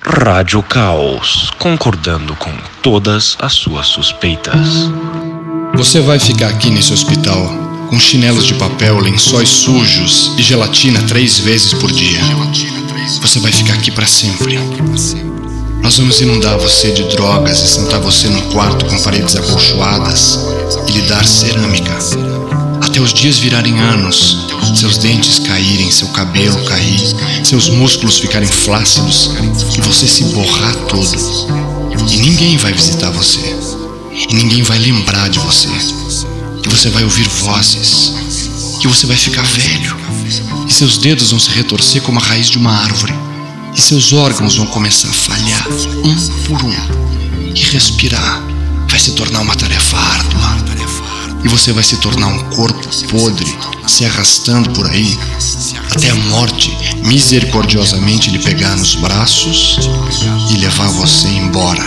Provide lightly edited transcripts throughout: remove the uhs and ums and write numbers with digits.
Rádio Caos, concordando com todas as suas suspeitas. Você vai ficar aqui nesse hospital com chinelos de papel, lençóis sujos e gelatina 3 vezes por dia. Você vai ficar aqui para sempre. Nós vamos inundar você de drogas e sentar você num quarto com paredes acolchoadas e lhe dar cerâmica. Até os dias virarem anos, seus dentes caírem, seu cabelo cair, seus músculos ficarem flácidos e você se borrar todo. E ninguém vai visitar você. E ninguém vai lembrar de você. E você vai ouvir vozes. E você vai ficar velho. E seus dedos vão se retorcer como a raiz de uma árvore. E seus órgãos vão começar a falhar, um por um. E respirar vai se tornar uma tarefa árdua. E você vai se tornar um corpo podre, se arrastando por aí, até a morte misericordiosamente lhe pegar nos braços e levar você embora.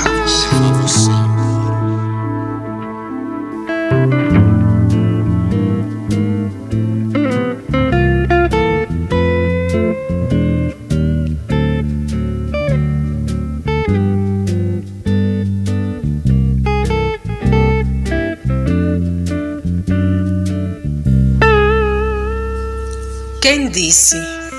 Quem disse?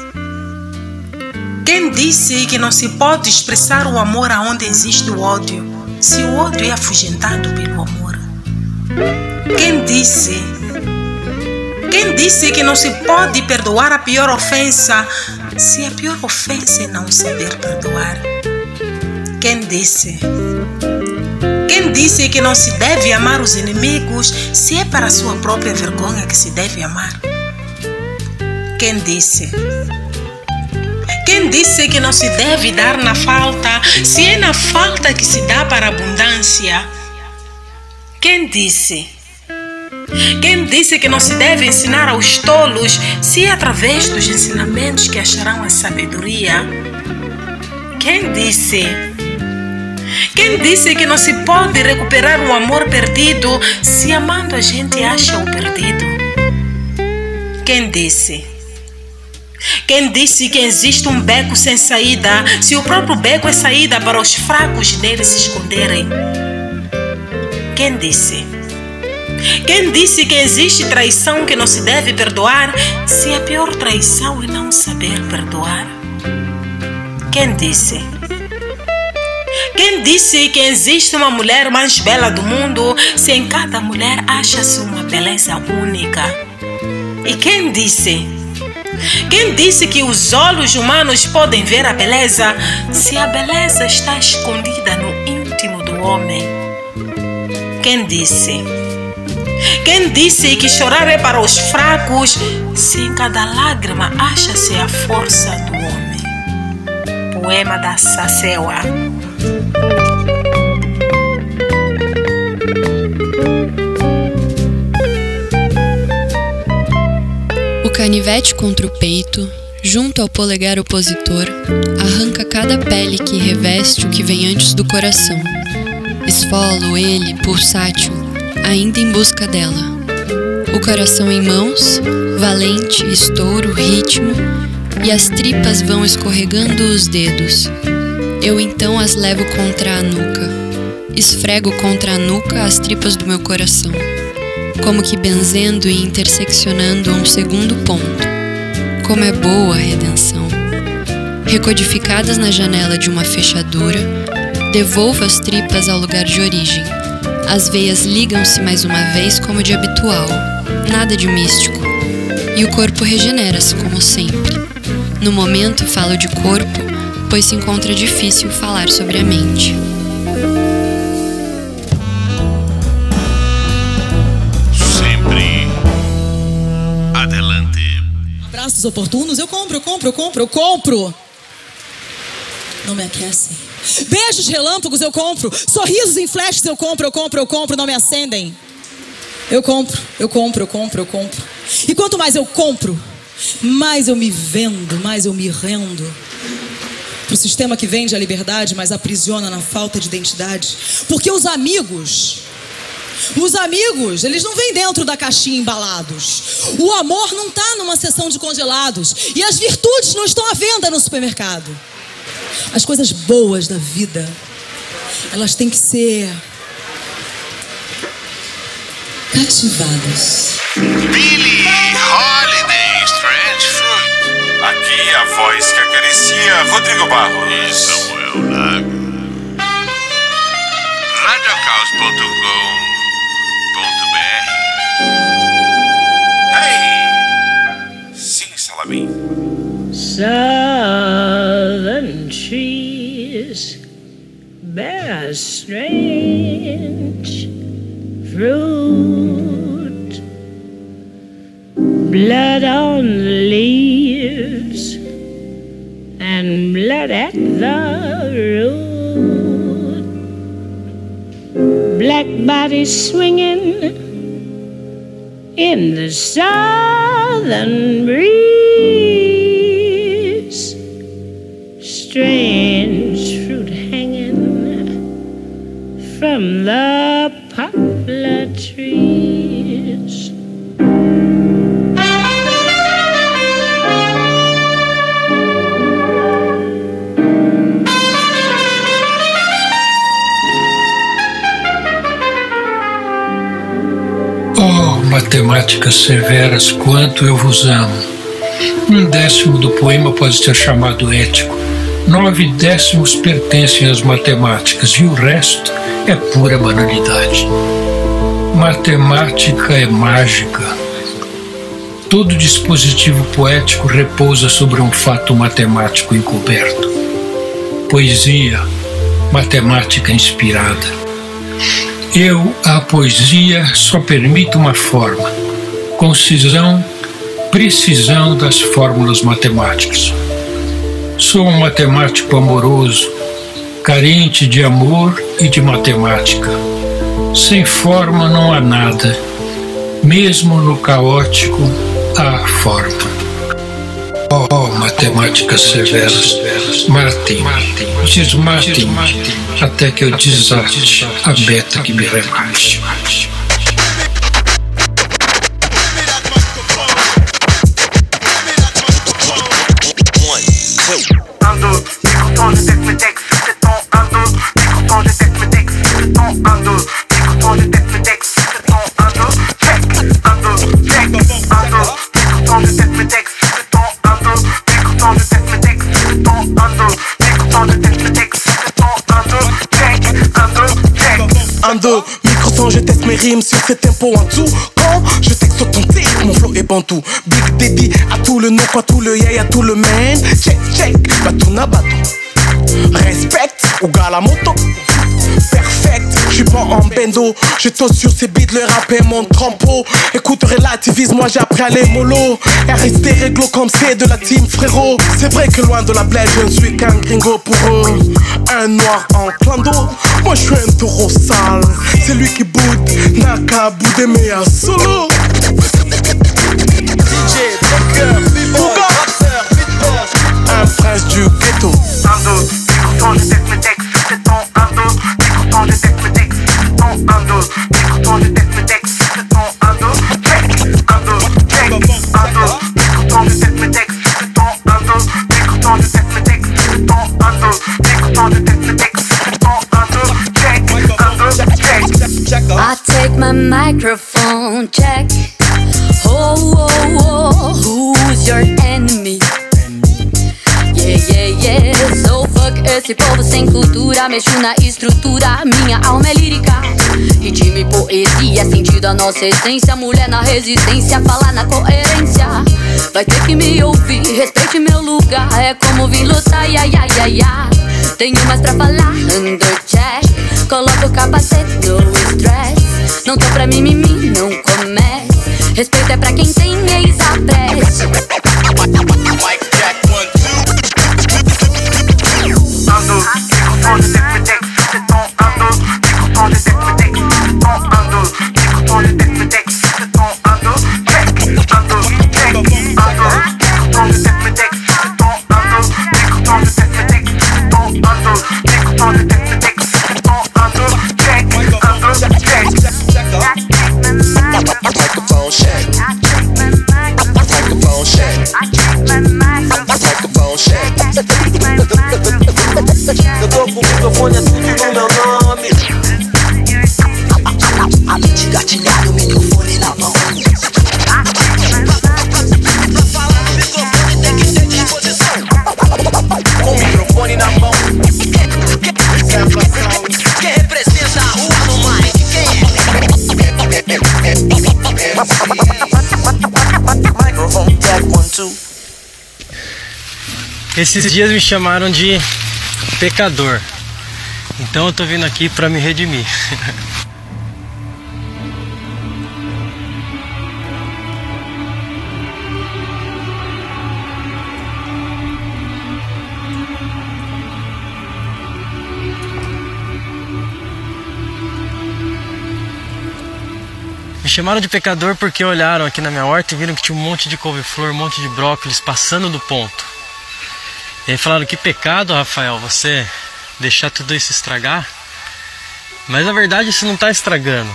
Quem disse que não se pode expressar o amor aonde existe o ódio, se o ódio é afugentado pelo amor? Quem disse? Quem disse que não se pode perdoar a pior ofensa, se a pior ofensa é não saber perdoar? Quem disse? Quem disse que não se deve amar os inimigos, se é para a sua própria vergonha que se deve amar? Quem disse? Quem disse que não se deve dar na falta, se é na falta que se dá para a abundância? Quem disse? Quem disse que não se deve ensinar aos tolos, se é através dos ensinamentos que acharão a sabedoria? Quem disse? Quem disse que não se pode recuperar o amor perdido, se amando a gente acha o perdido? Quem disse? Quem disse que existe um beco sem saída, se o próprio beco é saída para os fracos nele se esconderem? Quem disse? Quem disse que existe traição que não se deve perdoar, se a pior traição é não saber perdoar? Quem disse? Quem disse que existe uma mulher mais bela do mundo, se em cada mulher acha-se uma beleza única? E quem disse? Quem disse que os olhos humanos podem ver a beleza, se a beleza está escondida no íntimo do homem? Quem disse? Quem disse que chorar é para os fracos, se em cada lágrima acha-se a força do homem? Poema da Sacewa. O canivete contra o peito, junto ao polegar opositor, arranca cada pele que reveste o que vem antes do coração. Esfolo ele, pulsátil, ainda em busca dela. O coração em mãos, valente, estouro, ritmo, e as tripas vão escorregando os dedos. Eu então as levo contra a nuca. Esfrego contra a nuca as tripas do meu coração, como que benzendo e interseccionando um segundo ponto. Como é boa a redenção! Recodificadas na janela de uma fechadura, devolvo as tripas ao lugar de origem. As veias ligam-se mais uma vez como de habitual, nada de místico. E o corpo regenera-se como sempre. No momento falo de corpo, pois se encontra difícil falar sobre a mente. Abraços oportunos, eu compro. Não me aquecem. Beijos relâmpagos, eu compro. Sorrisos em flashes, eu compro. Não me acendem. Eu compro. E quanto mais eu compro, mais eu me vendo, mais eu me rendo pro sistema que vende a liberdade, mas aprisiona na falta de identidade. Porque os amigos, eles não vêm dentro da caixinha embalados. O amor não está numa seção de congelados. E as virtudes não estão à venda no supermercado. As coisas boas da vida, elas têm que ser cativadas. Billie Holiday, Strange Fruit. Aqui a voz que acaricia Rodrigo Barros e Samuel Lago. radiocaos.com.br. Hey! Sim, Salamim. Southern trees bear a strange fruit, blood on the leaves and blood at the root, black bodies swinging in the southern breeze, strange fruit hanging from the poplar trees. Oh, matemáticas severas, quanto eu vos amo. 1/10 do poema pode ser chamado ético. 9/10 pertencem às matemáticas e o resto é pura banalidade. Matemática é mágica. Todo dispositivo poético repousa sobre um fato matemático encoberto. Poesia, matemática inspirada. Eu, a poesia, só permito uma forma: concisão, precisão das fórmulas matemáticas. Sou um matemático amoroso, carente de amor e de matemática. Sem forma não há nada, mesmo no caótico há forma. Oh, matemáticas severas, matem-me, desmatem-me, até que eu desate a beta que me remate. Microson, je teste mes rimes sur ces tempos en dessous. Quand je texte sur ton titre, mon flow est bantou. Big Daddy, à tout le nom, quoi, tout le yay, à tout le man. Check, check, baton à baton. Respect, ou gars la moto. Perfect, j'suis pas en bendo. Je tose sur ces beats, le rap est mon trempeau. Écoute, relativise, moi j'ai appris à les mollo. Et à rester réglo comme c'est de la team frérot. C'est vrai que loin de la blague, je ne suis qu'un gringo pour eux. Un noir en clando, moi j'suis un taureau sale. C'est lui qui boude, n'a qu'à bouder mais à solo. DJ, Baker, Bouga, un prince du ghetto. Ando, écoutons, je teste mes textes, c'est ton ando. Écoutons, je teste mes textes, c'est ton ando. Écoutons, je teste mes textes, c'est ton ando. Check, ando, check, ando. Écoutons, je teste mes textes, c'est ton ando. Écoutons, je teste mes textes, c'est ton ando. Écoutons, je teste mes textes, c'est ton ando. Check, ando, check. I take my microphone, check. Oh, oh, oh, who's your enemy? Yeah, yeah, yeah. So fuck esse povo sem cultura. Mexo na estrutura, minha alma é lírica. Ritmo e poesia, sentido a nossa essência. Mulher na resistência, falar na coerência. Vai ter que me ouvir, respeite meu lugar. É como vim lutar, ia, ia, ia, ia. Tenho mais pra falar, under check. Coloca o capacete, no stress. Não tô pra mimimi, não comece. Respeito é pra quem tem ex-apresse. Ando, écoutons, je teste mes textes, c'est ton ando. Écoutons, je teste mes textes, c'est ton ando. Écoutons, je teste mes textes, c'est ton ando. Check, ando, check, ando. Écoutons, je teste mes textes, c'est ton ando. Écoutons, je teste mes textes, c'est ton ando. Écoutons, je teste mes textes, c'est ton ando. Check, ando, check. Microphone check. Microphone check. Esses dias me chamaram de pecador, então eu tô vindo aqui para me redimir. Me chamaram de pecador porque olharam aqui na minha horta e viram que tinha um monte de couve-flor, um monte de brócolis passando do ponto. E aí falaram: que pecado, Rafael, você deixar tudo isso estragar. Mas na verdade isso não está estragando.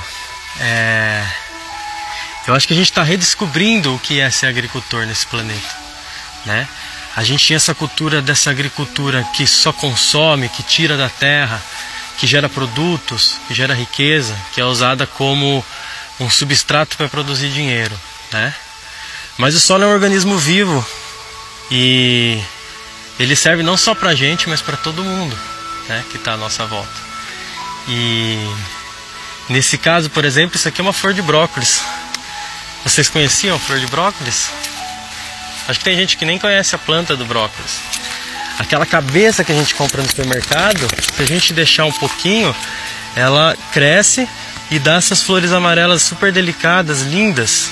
Eu acho que a gente está redescobrindo o que é ser agricultor nesse planeta, né? A gente tinha essa cultura dessa agricultura que só consome, que tira da terra, que gera produtos, que gera riqueza, que é usada como um substrato para produzir dinheiro, né? Mas o solo é um organismo vivo e ele serve não só para a gente, mas para todo mundo, né, que está à nossa volta. E nesse caso, por exemplo, isso aqui é uma flor de brócolis. Vocês conheciam a flor de brócolis? Acho que tem gente que nem conhece a planta do brócolis. Aquela cabeça que a gente compra no supermercado, se a gente deixar um pouquinho, ela cresce e dá essas flores amarelas super delicadas, lindas.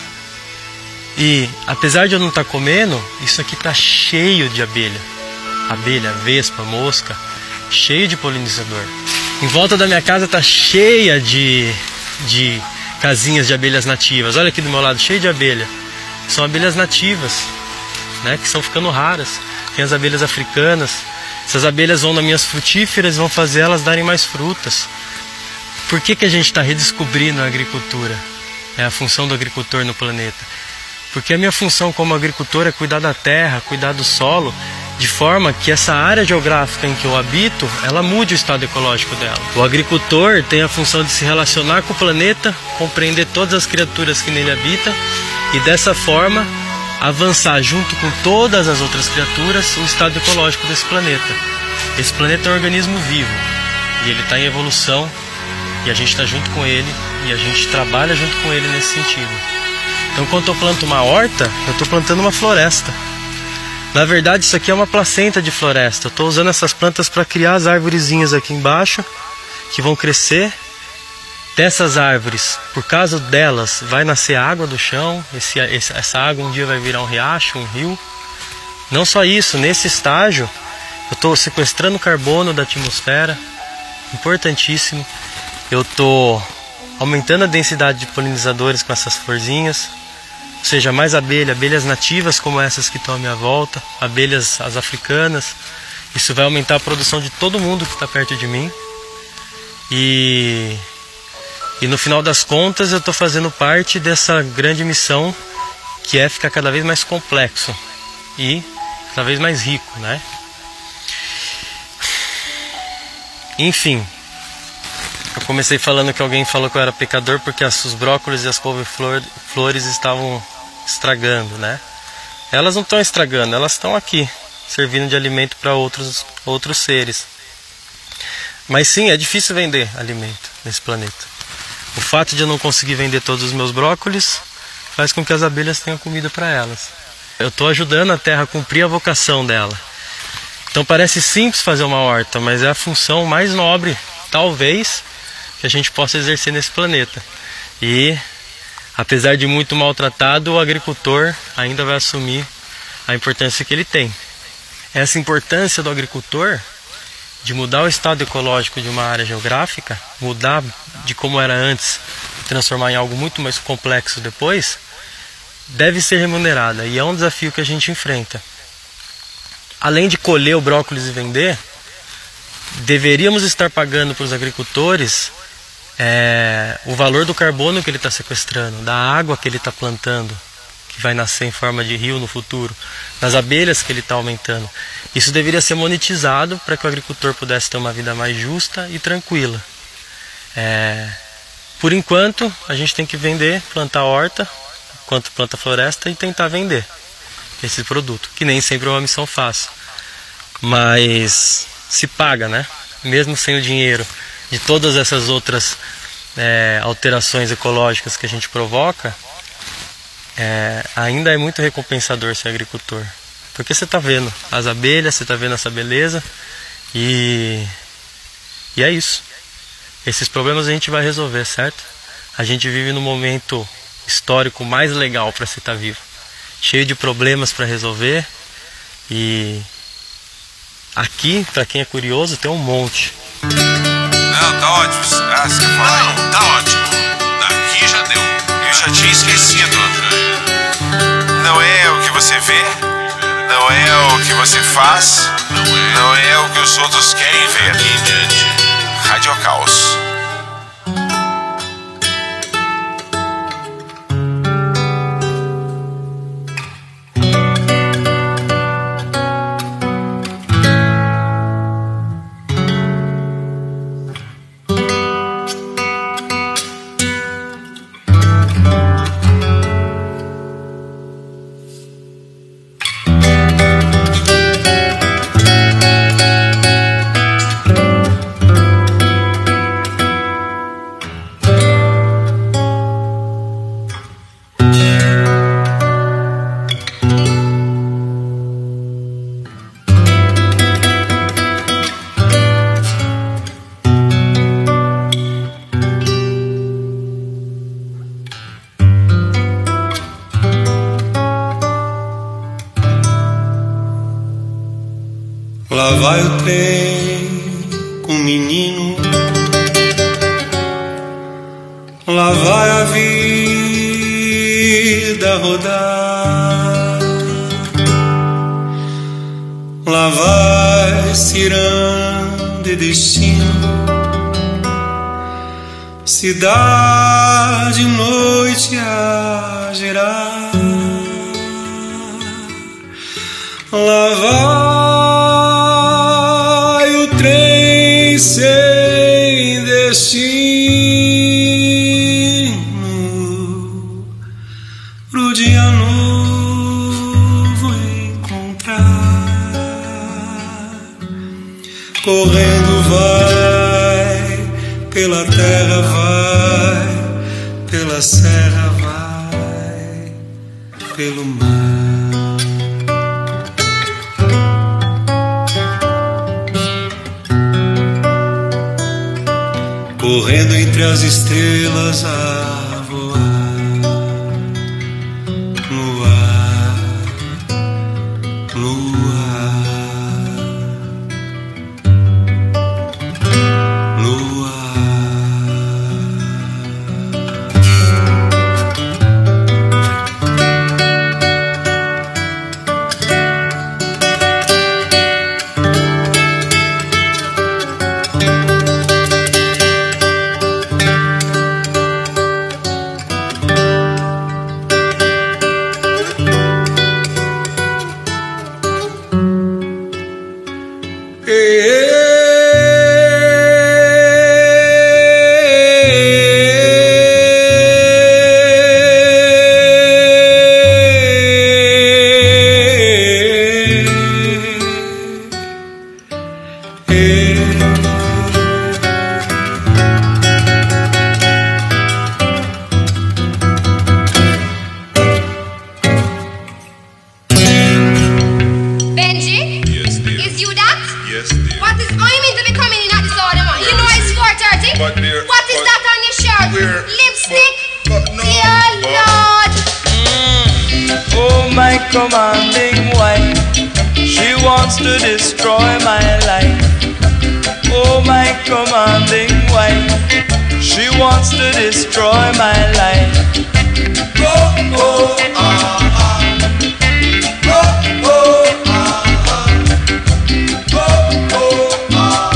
E apesar de eu não estar comendo, isso aqui está cheio de abelha. Abelha, vespa, mosca, cheio de polinizador. Em volta da minha casa está cheia de casinhas de abelhas nativas. Olha aqui do meu lado, cheio de abelha. São abelhas nativas, né, que estão ficando raras. Tem as abelhas africanas. Essas abelhas vão nas minhas frutíferas e vão fazer elas darem mais frutas. Por que a gente está redescobrindo a agricultura? É a função do agricultor no planeta. Porque a minha função como agricultor é cuidar da terra, cuidar do solo, de forma que essa área geográfica em que eu habito, ela mude o estado ecológico dela. O agricultor tem a função de se relacionar com o planeta, compreender todas as criaturas que nele habitam e dessa forma avançar junto com todas as outras criaturas o estado ecológico desse planeta. Esse planeta é um organismo vivo e ele está em evolução. E a gente está junto com ele e a gente trabalha junto com ele nesse sentido. Então quando eu planto uma horta, eu estou plantando uma floresta. Na verdade isso aqui é uma placenta de floresta. Eu estou usando essas plantas para criar as arvorezinhas aqui embaixo, que vão crescer. Dessas árvores, por causa delas, vai nascer água do chão. Essa água um dia vai virar um riacho, um rio. Não só isso, nesse estágio eu estou sequestrando carbono da atmosfera. Importantíssimo. Eu estou aumentando a densidade de polinizadores com essas florzinhas, ou seja, mais abelhas nativas como essas que estão à minha volta, abelhas as africanas. Isso vai aumentar a produção de todo mundo que está perto de mim. E no final das contas eu estou fazendo parte dessa grande missão que é ficar cada vez mais complexo e cada vez mais rico, né? Enfim. Eu comecei falando que alguém falou que eu era pecador porque os brócolis e as couve-flores estavam estragando, né? Elas não estão estragando, elas estão aqui, servindo de alimento para outros seres. Mas sim, é difícil vender alimento nesse planeta. O fato de eu não conseguir vender todos os meus brócolis faz com que as abelhas tenham comida para elas. Eu estou ajudando a terra a cumprir a vocação dela. Então parece simples fazer uma horta, mas é a função mais nobre, talvez, que a gente possa exercer nesse planeta. E apesar de muito maltratado, o agricultor ainda vai assumir a importância que ele tem. Essa importância do agricultor de mudar o estado ecológico de uma área geográfica, mudar de como era antes, transformar em algo muito mais complexo depois, deve ser remunerada e é um desafio que a gente enfrenta. Além de colher o brócolis e vender, deveríamos estar pagando para os agricultores o valor do carbono que ele está sequestrando, da água que ele está plantando, que vai nascer em forma de rio no futuro, das abelhas que ele está aumentando. Isso deveria ser monetizado para que o agricultor pudesse ter uma vida mais justa e tranquila. Por enquanto, a gente tem que vender, plantar horta, enquanto planta floresta, e tentar vender esse produto, que nem sempre é uma missão fácil. Mas se paga, né? Mesmo sem o dinheiro de todas essas outras alterações ecológicas que a gente provoca, ainda é muito recompensador ser agricultor. Porque você tá vendo as abelhas, você tá vendo essa beleza e é isso. Esses problemas a gente vai resolver, certo? A gente vive no momento histórico mais legal para se estar vivo. Cheio de problemas para resolver e aqui, para quem é curioso, tem um monte. Não, tá ótimo. Ah, você fala. Não, tá ótimo. Daqui já deu. Eu já tinha esquecido. Não é o que você vê, não é o que você faz, não é o que os outros querem ver. Rádio Caos. Lá vai o trem com o menino, lá vai a vida rodar, lá vai ciranda e destino, cidade noite a girar, lá vai o trem sem destino, pro dia novo encontrar. Correndo vai, pela terra vai, pela serra vai, pelo mar. Correndo entre as estrelas a voar no ar, no ar, no ar. Commanding wife, she wants to destroy my life. Oh, my commanding wife, she wants to destroy my life. Oh, oh, ah, ah. Oh, oh, ah, ah. Oh, oh, ah,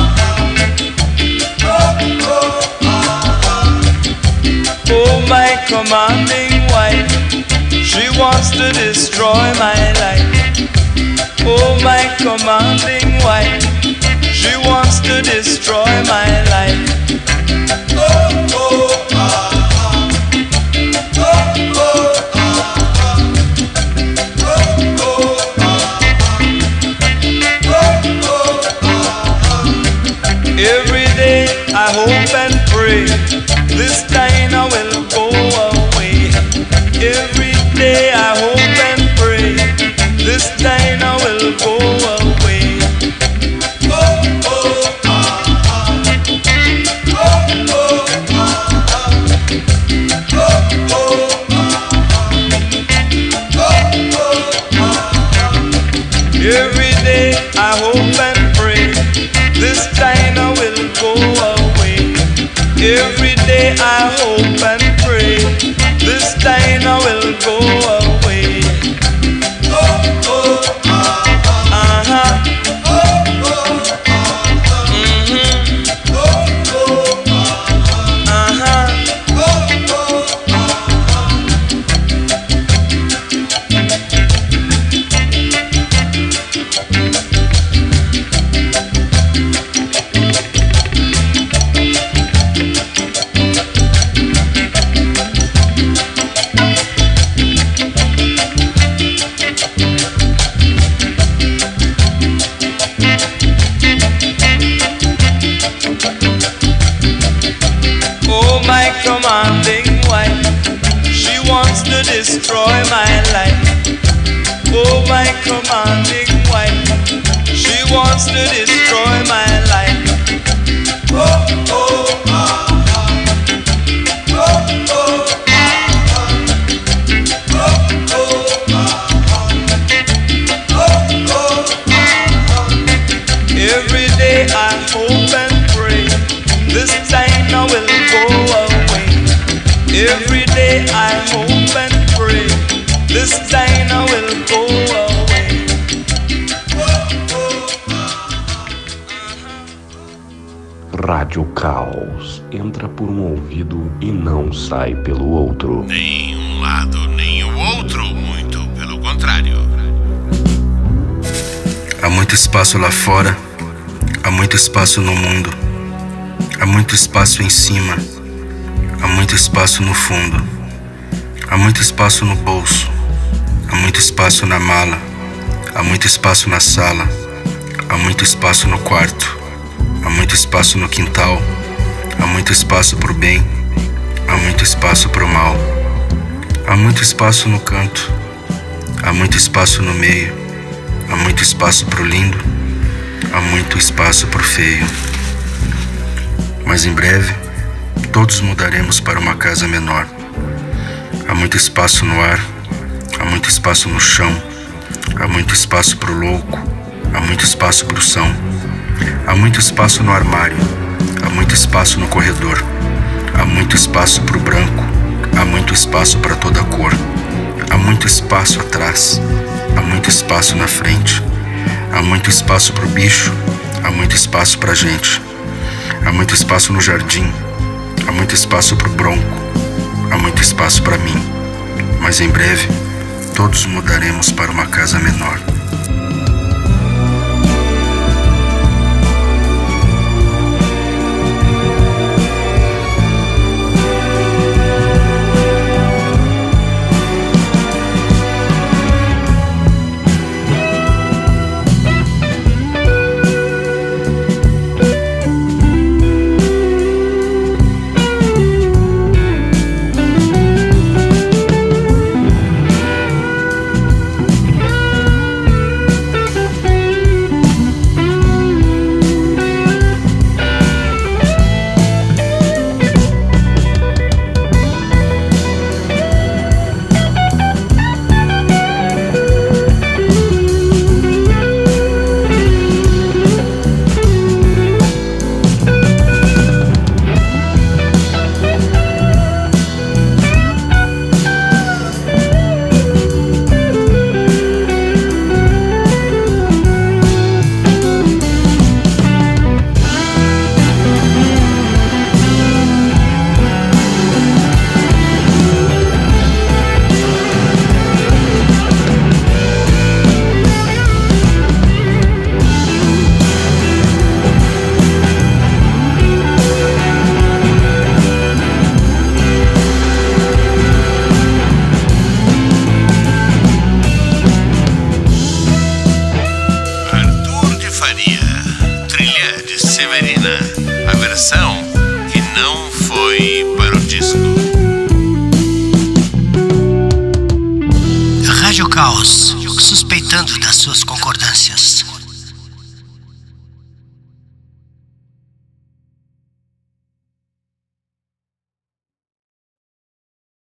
ah. Oh, oh, ah, ah. Oh, my commanding wife, she wants to destroy my life. Oh, my commanding wife, she wants to destroy my life. Oh, oh, ah, ah. Oh, oh, ah, ah. Oh, oh, ah, ah. Oh, oh, ah, ah. Every day I hope and pray this Dinah will go away. Every day I hope and pray this Dinah diner will go away. Every day I hope and pray this diner will go away. Oh, oh, uh-huh. Commanding wife, she wants to destroy my life. Oh, my commanding wife, she wants to destroy my life. Oh, oh, every day I hope and pray this diner will go away. Every day I hope and pray this diner will go away. Rádio Caos entra por um ouvido e não sai pelo outro. Nem um lado nem o outro, muito pelo contrário. Há muito espaço lá fora, há muito espaço no mundo, há muito espaço em cima, há muito espaço no fundo, há muito espaço no bolso, há muito espaço na mala, há muito espaço na sala, há muito espaço no quarto, há muito espaço no quintal, há muito espaço pro bem, há muito espaço pro mal, há muito espaço no canto, há muito espaço no meio, há muito espaço pro lindo, há muito espaço pro feio. Mas em breve, todos mudaremos para uma casa menor. Há muito espaço no ar, há muito espaço no chão, há muito espaço pro louco, há muito espaço pro são, há muito espaço no armário, há muito espaço no corredor, há muito espaço pro branco, há muito espaço para toda cor, há muito espaço atrás, há muito espaço na frente, há muito espaço pro bicho, há muito espaço pra gente, há muito espaço no jardim, há muito espaço pro bronco, há muito espaço pra mim. Mas em breve, todos mudaremos para uma casa menor. A versão que não foi para o disco. Rádio Caos, suspeitando das suas concordâncias.